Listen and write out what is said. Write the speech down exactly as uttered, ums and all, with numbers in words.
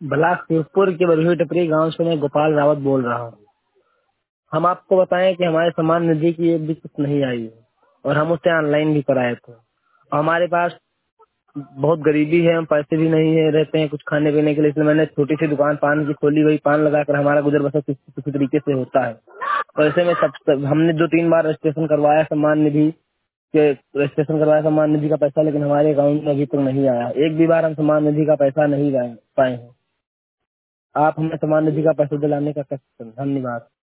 बिलासपुर के बरही टपरी गांव से मैं गोपाल रावत बोल रहा हूँ। हम आपको बताएं कि हमारे सम्मान निधि की एक भी किस्त नहीं आई है और हम उसे ऑनलाइन भी कराए थे। और हमारे पास बहुत गरीबी है, हम पैसे भी नहीं है रहते हैं कुछ खाने पीने के लिए, इसलिए मैंने छोटी सी दुकान पान की खोली, वही पान लगाकर हमारा गुजर बसर किसी किसी तरीके से होता है। और ऐसे में सब सब- हमने दो तीन बार रजिस्ट्रेशन करवाया सम्मान निधि के, रजिस्ट्रेशन करवाया सम्मान निधि का पैसा, लेकिन हमारे अकाउंट में अभी तक नहीं आया। एक भी बार हम सम्मान निधि का पैसा नहीं लाए- पाए हैं। आप हमें सम्मान निधि का पैसा दिलाने का कर सकते हैं। धन्यवाद।